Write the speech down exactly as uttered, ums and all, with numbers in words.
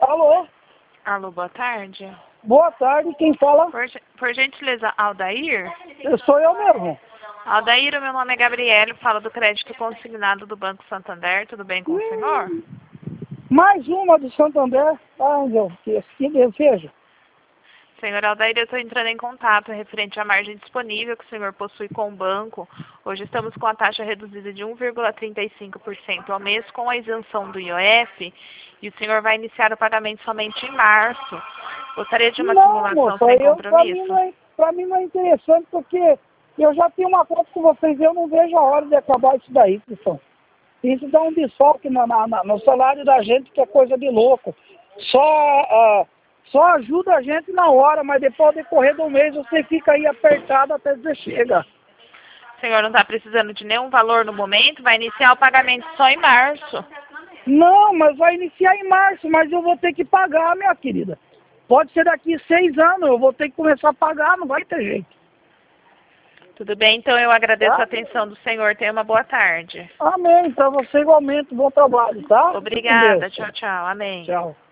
Alô? Alô, boa tarde. Boa tarde, quem fala? Por, ge- por gentileza, Aldair? Eu sou eu mesmo. Aldair, o meu nome é Gabriele, falo do crédito consignado do Banco Santander, tudo bem com o senhor? Hum, mais uma do Santander. Ai, meu Deus, que desejo. Senhor Aldair, eu estou entrando em contato referente à margem disponível que o senhor possui com o banco. Hoje estamos com a taxa reduzida de um vírgula trinta e cinco por cento ao mês com a isenção do I O F e o senhor vai iniciar o pagamento somente em março. Gostaria de uma Não, simulação moça, sem eu, pra, mim compromisso? não é, pra mim não é interessante porque eu já tenho uma conta com vocês e eu não vejo a hora de acabar isso daí, pessoal. Isso dá um desfoque na, na, na- no salário da gente, que é coisa de louco. Só, ah, só ajuda a gente na hora, mas depois, ao decorrer do mês, você fica aí apertado até você chega. O senhor não está precisando de nenhum valor no momento, vai iniciar o pagamento só em março. Não, mas vai iniciar em março, mas eu vou ter que pagar, minha querida. Pode ser daqui seis anos, eu vou ter que começar a pagar, não vai ter jeito. Tudo bem, então eu agradeço Tá? a atenção do senhor. Tenha uma boa tarde. Amém, para você igualmente, bom trabalho, tá? Fique com Obrigada. Deus. Tchau, tchau. Amém. Tchau.